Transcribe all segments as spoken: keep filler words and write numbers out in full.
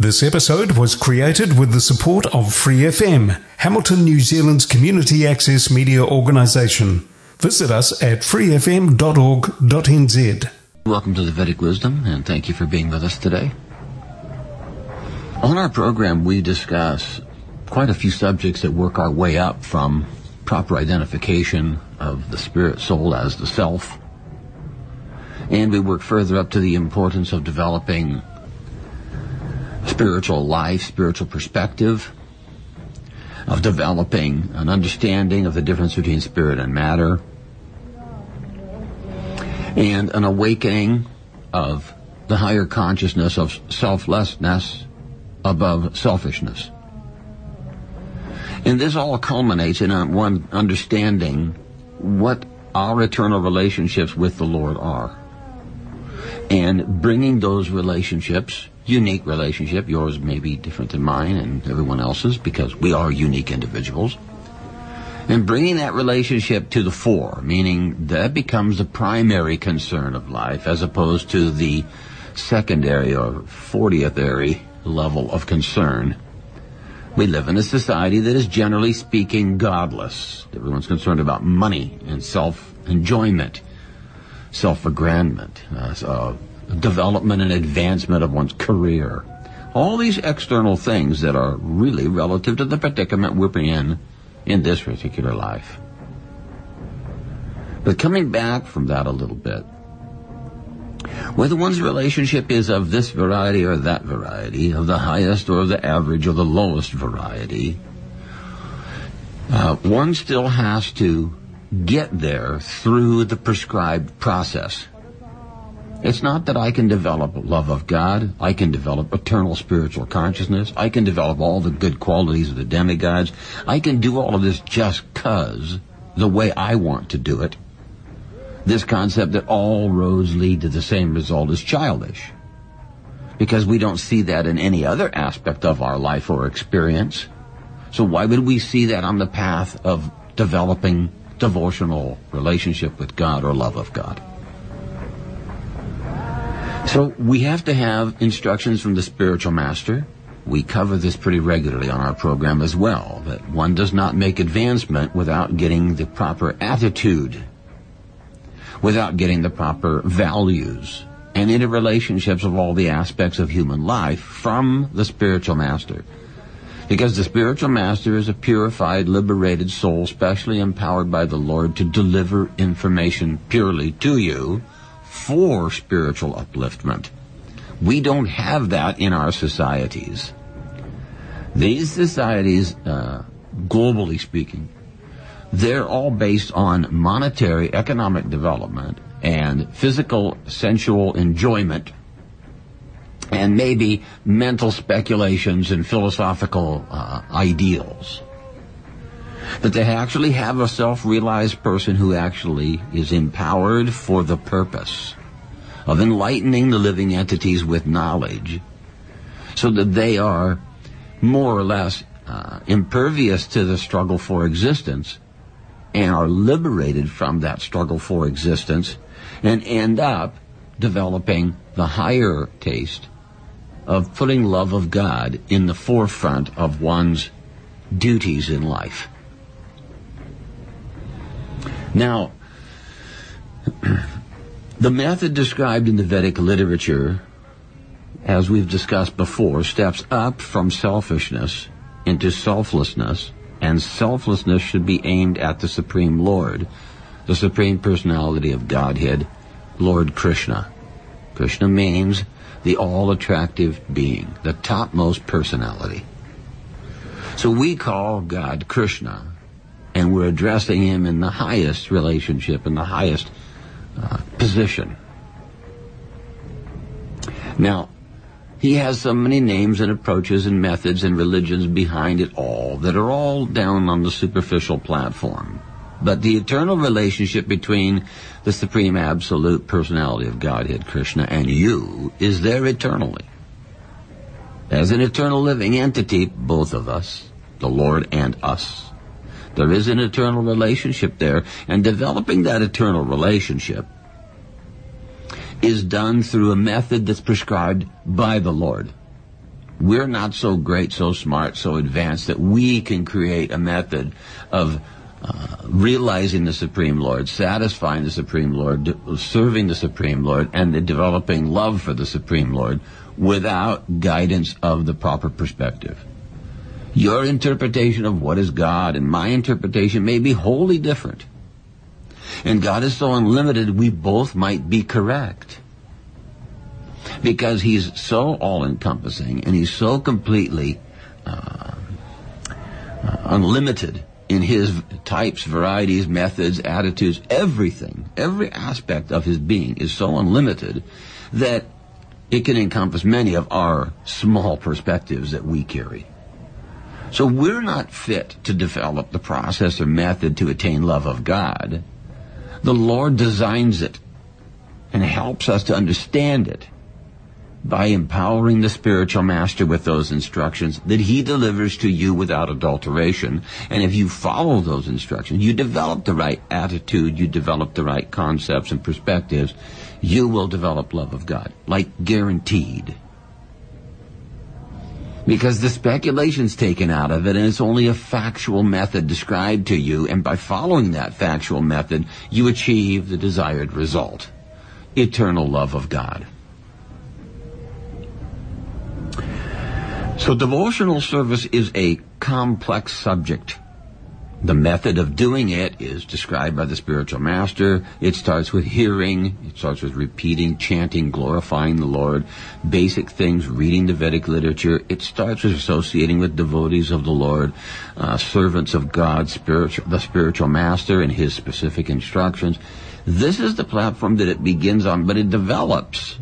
This episode was created with the support of Free F M, Hamilton, New Zealand's community access media organisation. Visit us at free f m dot org dot n z. Welcome to the Vedic Wisdom, and thank you for being with us today. On our program, we discuss quite a few subjects that work our way up from proper identification of the spirit soul as the self, and we work further up to the importance of developing spiritual life, spiritual perspective, of developing an understanding of the difference between spirit and matter, and an awakening of the higher consciousness of selflessness above selfishness. And this all culminates in one understanding what our eternal relationships with the Lord are, and bringing those relationships, unique relationship, yours may be different than mine and everyone else's because we are unique individuals, and bringing that relationship to the fore, meaning that becomes the primary concern of life as opposed to the secondary or fortieth-ary level of concern. We live in a society that is, generally speaking, godless. Everyone's concerned about money and self-enjoyment, self-aggrandment, uh, uh, development and advancement of one's career. All these external things that are really relative to the predicament we're in in this particular life. But coming back from that a little bit, whether one's relationship is of this variety or that variety, of the highest or the average or the lowest variety, uh, one still has to get there through the prescribed process. It's not that I can develop love of God, I can develop eternal spiritual consciousness, I can develop all the good qualities of the demigods, I can do all of this just because the way I want to do it. This concept that all roads lead to the same result is childish, because we don't see that in any other aspect of our life or experience. So why would we see that on the path of developing devotional relationship with God or love of God? So we have to have instructions from the spiritual master. We cover this pretty regularly on our program as well, that one does not make advancement without getting the proper attitude, without getting the proper values and interrelationships of all the aspects of human life from the spiritual master. Because the spiritual master is a purified, liberated soul, specially empowered by the Lord to deliver information purely to you for spiritual upliftment. We don't have that in our societies. These societies, uh, globally speaking, they're all based on monetary economic development and physical sensual enjoyment and maybe mental speculations and philosophical uh, ideals. But they actually have a self-realized person who actually is empowered for the purpose of enlightening the living entities with knowledge so that they are more or less uh, impervious to the struggle for existence and are liberated from that struggle for existence and end up developing the higher taste of putting love of God in the forefront of one's duties in life. Now, the method described in the Vedic literature, as we've discussed before, steps up from selfishness into selflessness, and selflessness should be aimed at the Supreme Lord, the Supreme Personality of Godhead, Lord Krishna. Krishna means the all-attractive being, the topmost personality. So we call God Krishna, and we're addressing him in the highest relationship, in the highest uh, position. Now, he has so many names and approaches and methods and religions behind it all that are all down on the superficial platform. But the eternal relationship between the Supreme Absolute Personality of Godhead, Krishna, and you is there eternally. As an eternal living entity, both of us, the Lord and us, there is an eternal relationship there, and developing that eternal relationship is done through a method that's prescribed by the Lord. We're not so great, so smart, so advanced that we can create a method of uh, realizing the Supreme Lord, satisfying the Supreme Lord, de- serving the Supreme Lord, and developing love for the Supreme Lord without guidance of the proper perspective. Your interpretation of what is God and my interpretation may be wholly different. And God is so unlimited, we both might be correct. Because he's so all-encompassing and he's so completely uh, uh, unlimited in his types, varieties, methods, attitudes, everything, every aspect of his being is so unlimited that it can encompass many of our small perspectives that we carry. So we're not fit to develop the process or method to attain love of God. The Lord designs it and helps us to understand it by empowering the spiritual master with those instructions that he delivers to you without adulteration. And if you follow those instructions, you develop the right attitude, you develop the right concepts and perspectives, you will develop love of God, like guaranteed. Because the speculation's taken out of it, and it's only a factual method described to you, and by following that factual method, you achieve the desired result, eternal love of God. So devotional service is a complex subject. The method of doing it is described by the spiritual master. It starts with hearing. It starts with repeating, chanting, glorifying the Lord. Basic things, reading the Vedic literature. It starts with associating with devotees of the Lord, uh, servants of God, spiritual, the spiritual master and his specific instructions. This is the platform that it begins on, but it develops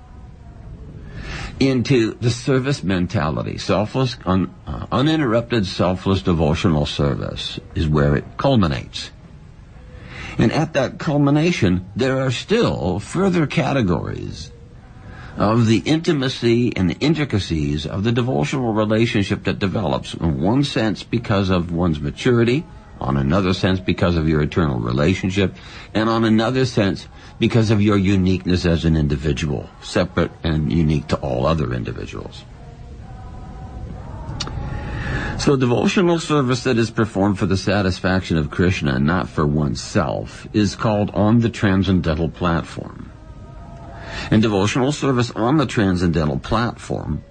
into the service mentality. Selfless, un, uh, uninterrupted, selfless devotional service is where it culminates. And at that culmination, there are still further categories of the intimacy and the intricacies of the devotional relationship that develops, in one sense because of one's maturity, on another sense because of your eternal relationship, and on another sense because of your uniqueness as an individual, separate and unique to all other individuals. So devotional service that is performed for the satisfaction of Krishna and not for oneself is called on the transcendental platform. And devotional service on the transcendental platform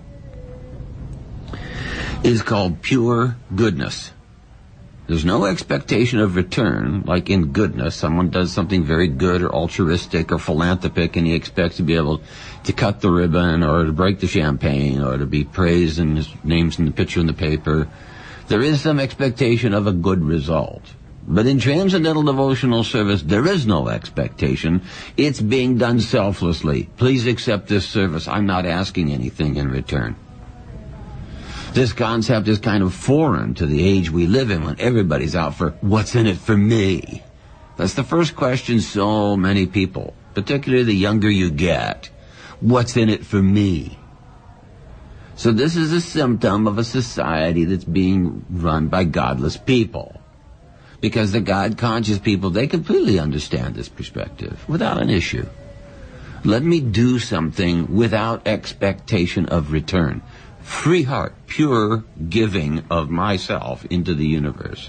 is called pure goodness. There's no expectation of return, like in goodness. Someone does something very good or altruistic or philanthropic, and he expects to be able to cut the ribbon or to break the champagne or to be praised and his name's in the picture in the paper. There is some expectation of a good result. But in transcendental devotional service, there is no expectation. It's being done selflessly. Please accept this service. I'm not asking anything in return. This concept is kind of foreign to the age we live in when everybody's out for what's in it for me. That's the first question so many people, particularly the younger you get. What's in it for me? So this is a symptom of a society that's being run by godless people. Because the God-conscious people, they completely understand this perspective without an issue. Let me do something without expectation of return. Free heart, pure giving of myself into the universe.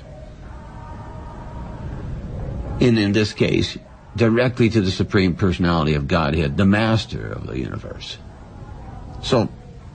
And in this case, directly to the Supreme Personality of Godhead, the Master of the universe. So,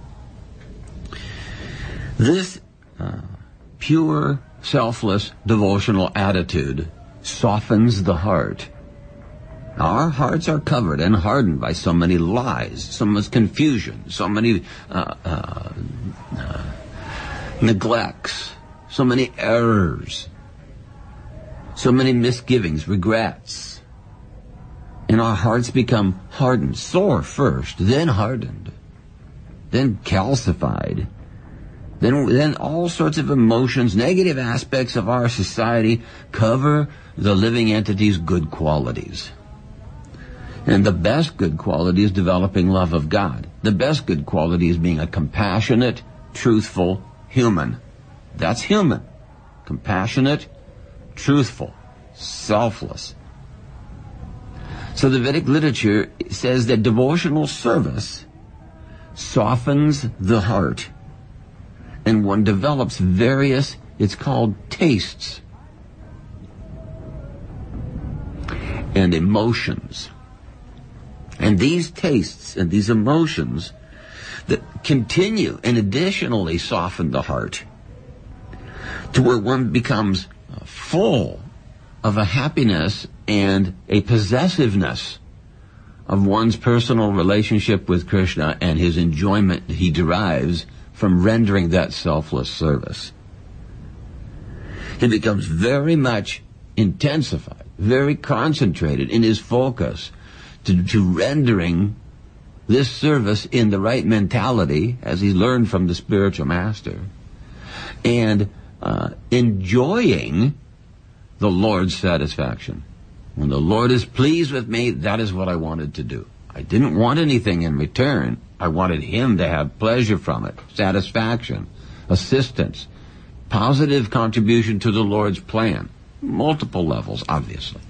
this uh, pure, selfless, devotional attitude softens the heart. Our hearts are covered and hardened by so many lies, so much confusion, so many uh, uh, uh, neglects, so many errors, so many misgivings, regrets. And our hearts become hardened, sore first, then hardened, then calcified. Then, then all sorts of emotions, negative aspects of our society cover the living entity's good qualities. And the best good quality is developing love of God. The best good quality is being a compassionate, truthful human. That's human. Compassionate, truthful, selfless. So the Vedic literature says that devotional service softens the heart, and one develops various, it's called tastes and emotions. And these tastes and these emotions that continue and additionally soften the heart to where one becomes full of a happiness and a possessiveness of one's personal relationship with Krishna and his enjoyment he derives from rendering that selfless service. It becomes very much intensified, very concentrated in his focus to, to rendering this service in the right mentality, as he learned from the spiritual master, and uh, enjoying the Lord's satisfaction. When the Lord is pleased with me, that is what I wanted to do. I didn't want anything in return. I wanted him to have pleasure from it, satisfaction, assistance, positive contribution to the Lord's plan. Multiple levels, obviously.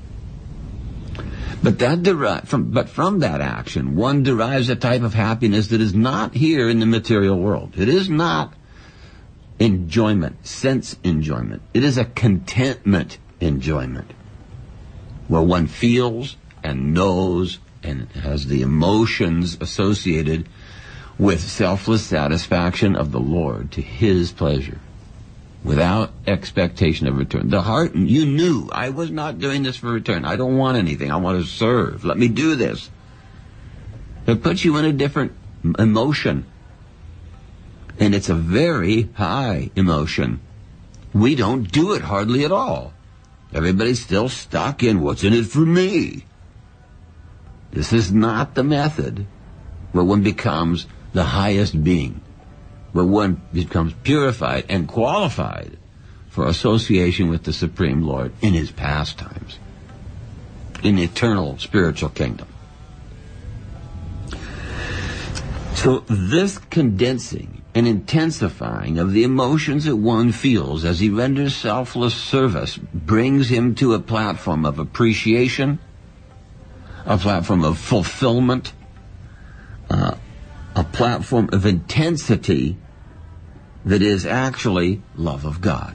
But that deri- from, but from that action, one derives a type of happiness that is not here in the material world. It is not enjoyment, sense enjoyment. It is a contentment enjoyment, where one feels and knows and has the emotions associated with selfless satisfaction of the Lord to his pleasure, without expectation of return. The heart, you knew, I was not doing this for return. I don't want anything. I want to serve. Let me do this. It puts you in a different emotion. And it's a very high emotion. We don't do it hardly at all. Everybody's still stuck in what's in it for me. This is not the method where one becomes the highest being, where one becomes purified and qualified for association with the Supreme Lord in his pastimes, in the eternal spiritual kingdom. So this condensing and intensifying of the emotions that one feels as he renders selfless service brings him to a platform of appreciation, a platform of fulfillment, uh, a platform of intensity that is actually love of God.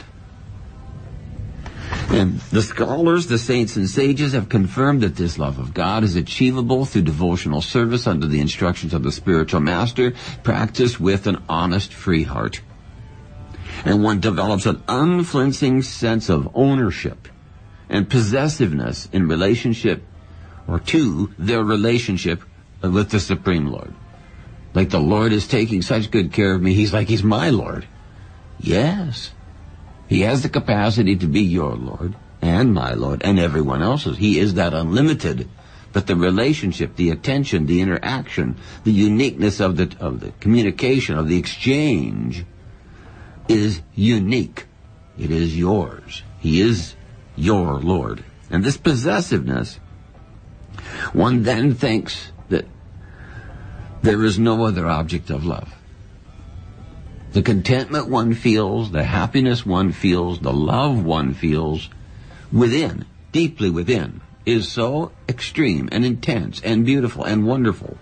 And the scholars, the saints and sages have confirmed that this love of God is achievable through devotional service under the instructions of the spiritual master, practiced with an honest, free heart. And one develops an unflinching sense of ownership and possessiveness in relationship, or to their relationship with the Supreme Lord. Like the Lord is taking such good care of me, he's like he's my Lord. Yes. He has the capacity to be your Lord and my Lord and everyone else's. He is that unlimited. But the relationship, the attention, the interaction, the uniqueness of the of the communication, of the exchange is unique. It is yours. He is your Lord. And this possessiveness, one then thinks that there is no other object of love. The contentment one feels, the happiness one feels, the love one feels within, deeply within, is so extreme and intense and beautiful and wonderful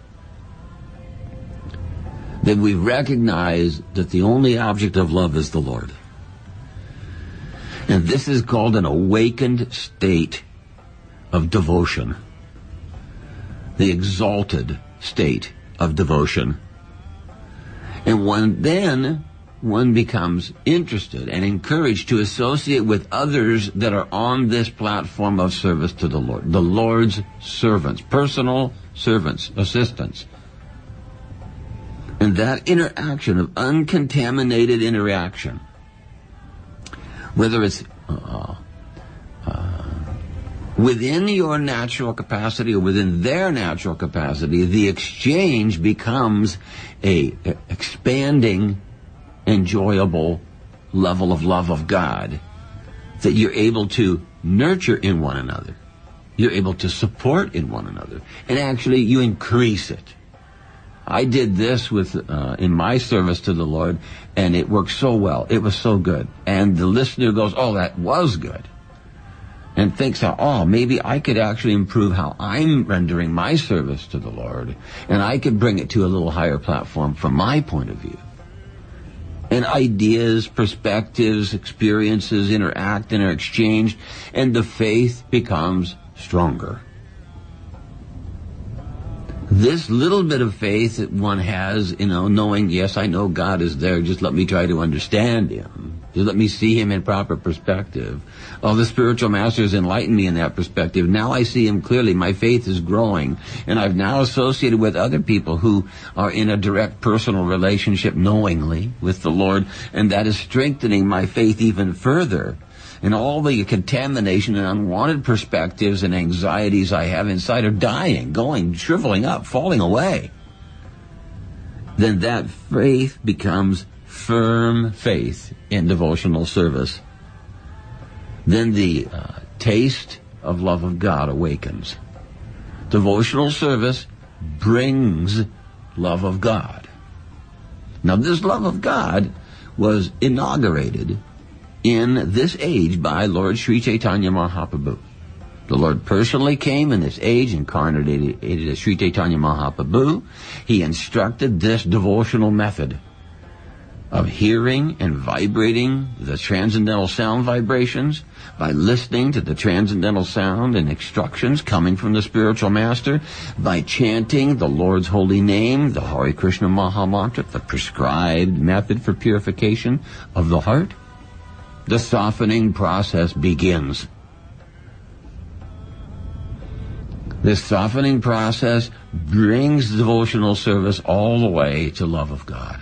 that we recognize that the only object of love is the Lord. And this is called an awakened state of devotion, the exalted state of devotion. And one then, one becomes interested and encouraged to associate with others that are on this platform of service to the Lord. The Lord's servants, personal servants, assistants. And that interaction of uncontaminated interaction, whether it's uh, uh, within your natural capacity or within their natural capacity, the exchange becomes a, a expanding, enjoyable level of love of God that you're able to nurture in one another. You're able to support in one another. And actually, you increase it. I did this with uh, in my service to the Lord, and it worked so well. It was so good. And the listener goes, oh, that was good. and thinks, how, oh, maybe I could actually improve how I'm rendering my service to the Lord, and I could bring it to a little higher platform from my point of view. And ideas, perspectives, experiences interact and are exchanged, and the faith becomes stronger. This little bit of faith that one has, you know, knowing, yes, I know God is there, just let me try to understand Him. Just let me see Him in proper perspective. Oh, the spiritual master has enlightened me in that perspective. Now I see Him clearly. My faith is growing. And I've now associated with other people who are in a direct personal relationship knowingly with the Lord, and that is strengthening my faith even further. And all the contamination and unwanted perspectives and anxieties I have inside are dying, going, shriveling up, falling away. Then that faith becomes firm faith in devotional service. Then the uh, taste of love of God awakens. Devotional service brings love of God. Now, this love of God was inaugurated in this age by Lord Sri Chaitanya Mahaprabhu. The Lord personally came in this age, incarnated as Sri Chaitanya Mahaprabhu. He instructed this devotional method of hearing and vibrating the transcendental sound vibrations by listening to the transcendental sound and instructions coming from the spiritual master, by chanting the Lord's holy name, the Hare Krishna Maha Mantra, the prescribed method for purification of the heart. The softening process begins. This softening process brings devotional service all the way to love of God.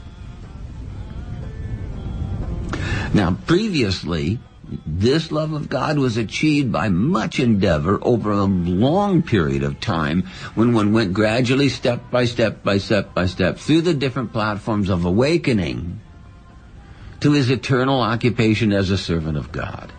Now, previously, this love of God was achieved by much endeavor over a long period of time, when one went gradually, step by step by step by step, through the different platforms of awakening to his eternal occupation as a servant of God.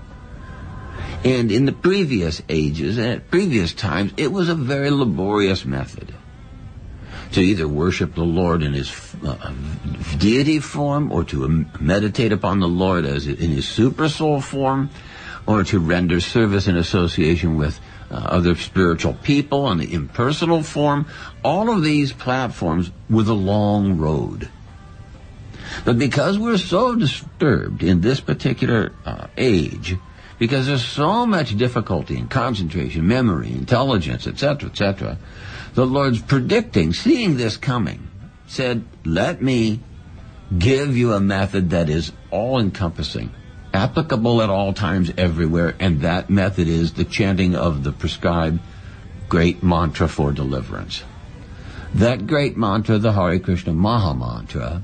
And in the previous ages and at previous times, it was a very laborious method to either worship the Lord in his uh, deity form, or to meditate upon the Lord as in his supersoul form, or to render service in association with uh, other spiritual people on the impersonal form. All of these platforms were the long road. But because we're so disturbed in this particular uh, age, because there's so much difficulty in concentration, memory, intelligence, et cetera, et cetera, the Lord's predicting, seeing this coming, said, let me give you a method that is all-encompassing, applicable at all times everywhere, and that method is the chanting of the prescribed great mantra for deliverance. That great mantra, the Hare Krishna Maha Mantra,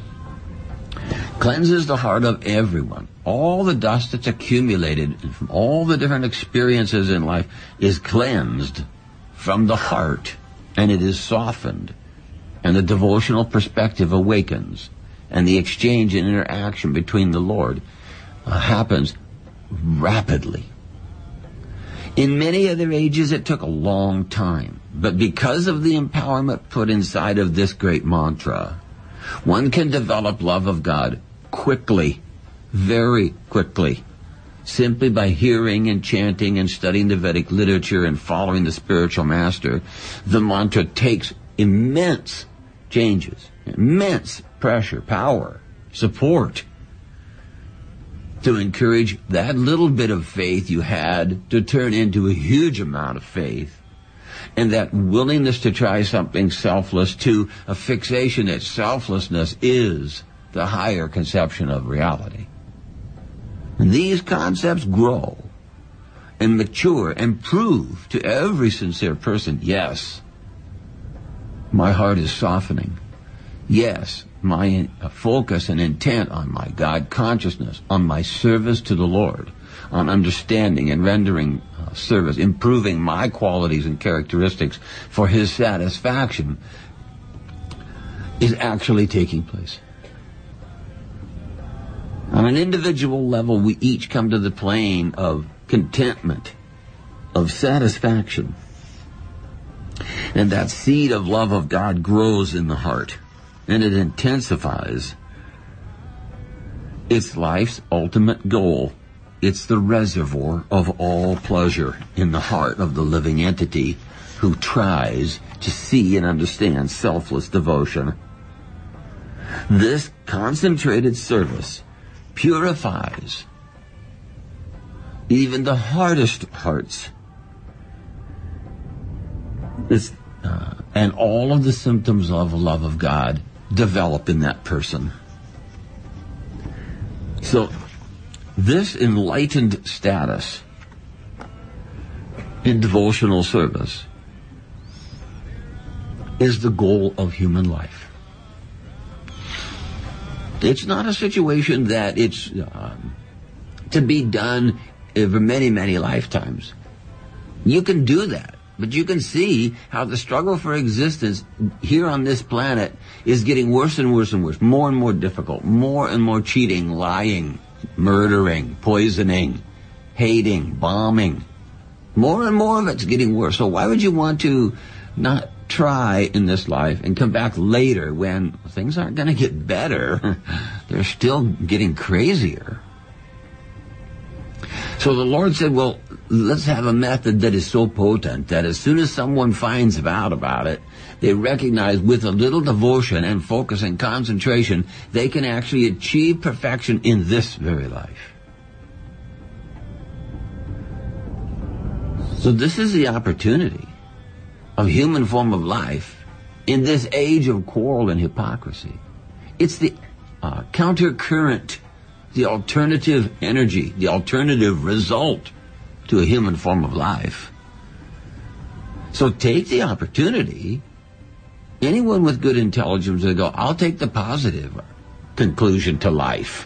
cleanses the heart of everyone. All the dust that's accumulated from all the different experiences in life is cleansed from the heart, and it is softened, and the devotional perspective awakens, and the exchange and interaction between the Lord uh, happens rapidly. In many other ages, it took a long time, but because of the empowerment put inside of this great mantra, one can develop love of God quickly, very quickly, simply by hearing and chanting and studying the Vedic literature and following the spiritual master. The mantra takes immense changes, immense pressure, power, support, to encourage that little bit of faith you had to turn into a huge amount of faith, and that willingness to try something selfless to a fixation that selflessness is the higher conception of reality. And these concepts grow and mature and prove to every sincere person, yes, my heart is softening. Yes, my focus and intent on my God consciousness, on my service to the Lord, on understanding and rendering uh, service, improving my qualities and characteristics for His satisfaction, is actually taking place. On an individual level, we each come to the plane of contentment, of satisfaction. And that seed of love of God grows in the heart, and it intensifies its life's ultimate goal, It's the reservoir of all pleasure in the heart of the living entity who tries to see and understand selfless devotion. This concentrated service purifies even the hardest hearts. This, uh, and all of the symptoms of love of God develop in that person. So, this enlightened status in devotional service is the goal of human life. It's not a situation that it's uh, to be done over many, many lifetimes. You can do that, but you can see how the struggle for existence here on this planet is getting worse and worse and worse, more and more difficult, more and more cheating, lying, murdering, poisoning, hating, bombing. More and more of it's getting worse. So why would you want to not try in this life and come back later when things aren't going to get better? They're still getting crazier. So the Lord said, well, let's have a method that is so potent that as soon as someone finds out about it, they recognize with a little devotion and focus and concentration, they can actually achieve perfection in this very life. So this is the opportunity of human form of life in this age of quarrel and hypocrisy. It's the uh, counter current, the alternative energy, the alternative result to a human form of life. So take the opportunity. Anyone with good intelligence will go, I'll take the positive conclusion to life.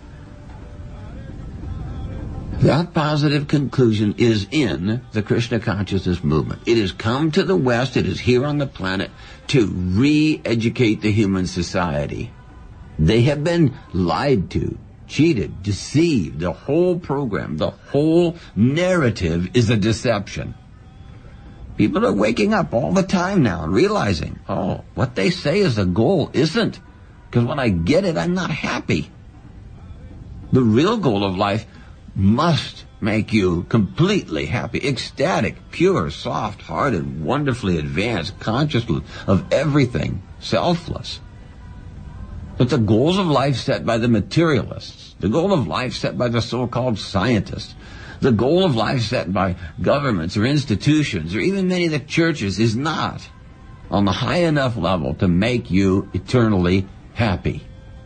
That positive conclusion is in the Krishna consciousness movement. It has come to the West, it is here on the planet to re-educate the human society. They have been lied to, cheated, deceived. The whole program, the whole narrative is a deception. People are waking up all the time now and realizing, oh, what they say is the goal isn't. Because when I get it, I'm not happy. The real goal of life must make you completely happy, ecstatic, pure, soft-hearted, wonderfully advanced, conscious of everything, selfless. But the goals of life set by the materialists, the goal of life set by the so-called scientists, the goal of life set by governments or institutions or even many of the churches is not on the high enough level to make you eternally happy.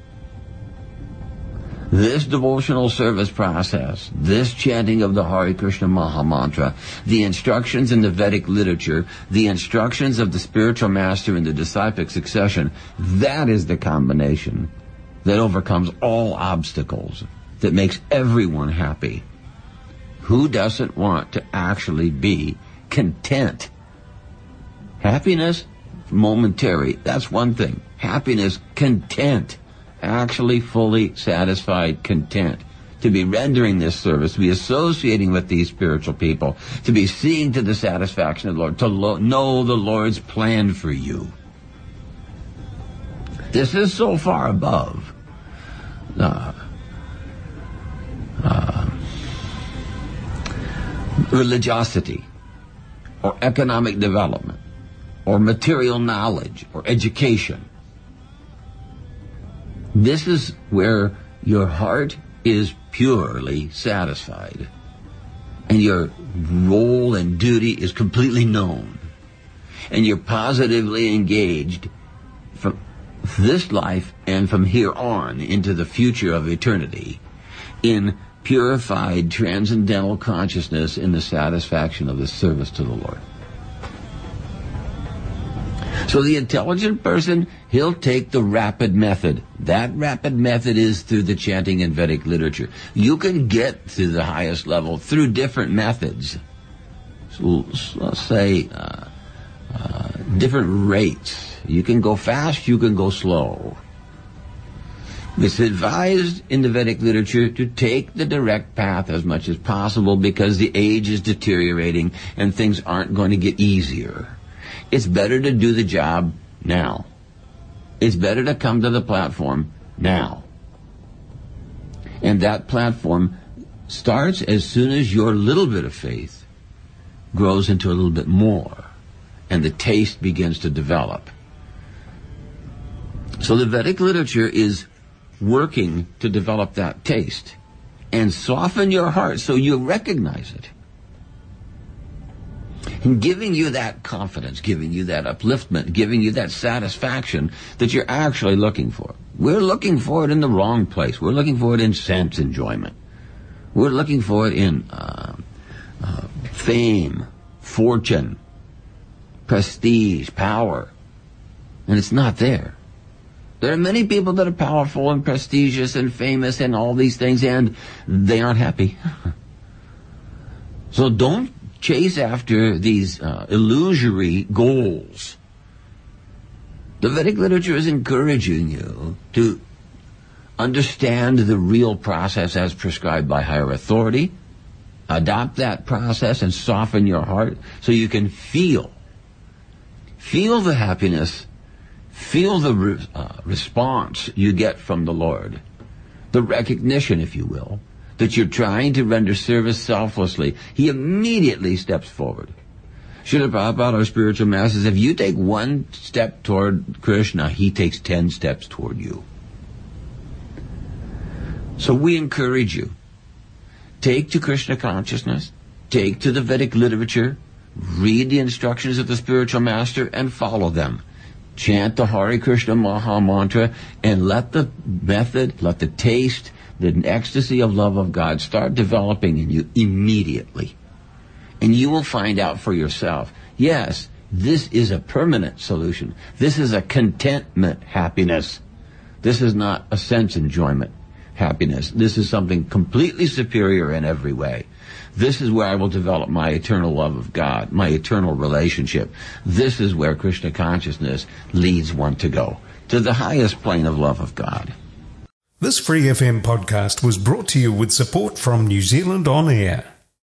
This devotional service process, this chanting of the Hare Krishna Maha Mantra, the instructions in the Vedic literature, the instructions of the spiritual master in the disciplic succession, that is the combination that overcomes all obstacles, that makes everyone happy. Who doesn't want to actually be content? Happiness, momentary, that's one thing. Happiness, content. Actually fully satisfied, content, to be rendering this service, to be associating with these spiritual people, to be seeing to the satisfaction of the Lord, to lo- know the Lord's plan for you. This is so far above uh, uh, religiosity, or economic development, or material knowledge, or education. This is where your heart is purely satisfied and your role and duty is completely known and you're positively engaged from this life and from here on into the future of eternity in purified transcendental consciousness in the satisfaction of the service to the Lord. So the intelligent person, he'll take the rapid method. That rapid method is through the chanting in Vedic literature. You can get to the highest level through different methods. So let's say uh, uh, different rates. You can go fast, you can go slow. It's advised in the Vedic literature to take the direct path as much as possible because the age is deteriorating and things aren't going to get easier. It's better to do the job now. It's better to come to the platform now. And that platform starts as soon as your little bit of faith grows into a little bit more, and the taste begins to develop. So the Vedic literature is working to develop that taste and soften your heart so you recognize it. And giving you that confidence, giving you that upliftment, giving you that satisfaction that you're actually looking for. We're looking for it in the wrong place. We're looking for it in sense enjoyment. We're looking for it in uh, uh, fame, fortune, prestige, power. And it's not there. There are many people that are powerful and prestigious and famous and all these things, and they aren't happy. So don't chase after these uh, illusory goals. The Vedic literature is encouraging you to understand the real process as prescribed by higher authority, adopt that process and soften your heart so you can feel, feel the happiness, feel the re- uh, response you get from the Lord, the recognition, if you will, that you're trying to render service selflessly. He immediately steps forward. Srila Prabhupada, our spiritual masters, if you take one step toward Krishna, he takes ten steps toward you. So we encourage you, take to Krishna consciousness, take to the Vedic literature, read the instructions of the spiritual master, and follow them. Chant the Hare Krishna Maha Mantra, and let the method, let the taste, the ecstasy of love of God start developing in you immediately. And you will find out for yourself, yes, this is a permanent solution. This is a contentment happiness. This is not a sense enjoyment happiness. This is something completely superior in every way. This is where I will develop my eternal love of God, my eternal relationship. This is where Krishna consciousness leads one to go, to the highest plane of love of God. This Free F M podcast was brought to you with support from New Zealand On Air.